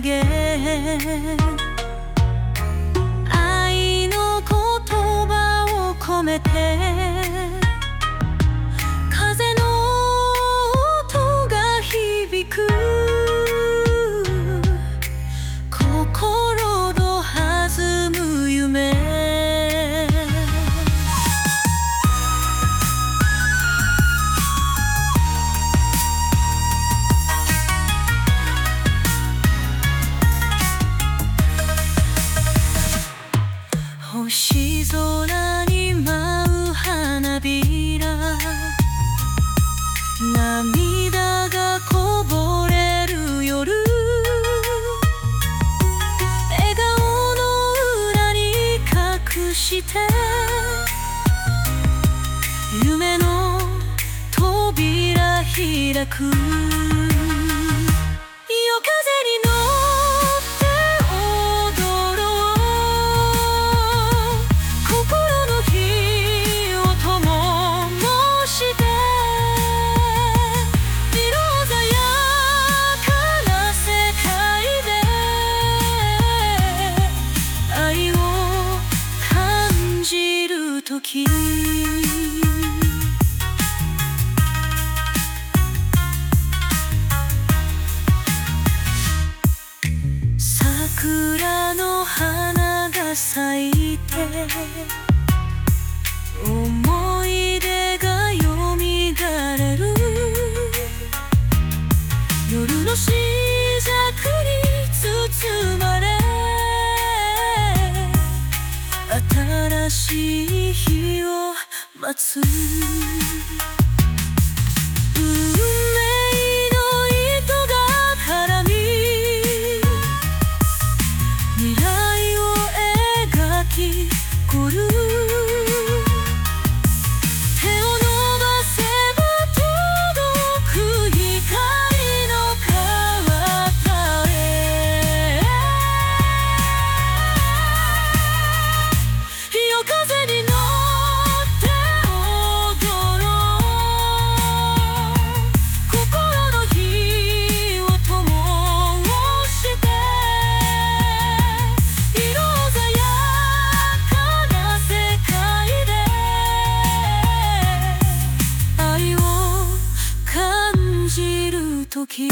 げ愛の言葉を込めて風の音が響く心の弾む夢星空に舞う花びら涙がこぼれる夜笑顔の裏に隠して夢の扉開く夜風に乗って踊ろう心の火を灯して色鮮やかな世界で愛を感じるとき桜の花が咲いて思い出がよみがれる夜のしずくに包まれ新しい日を待つ時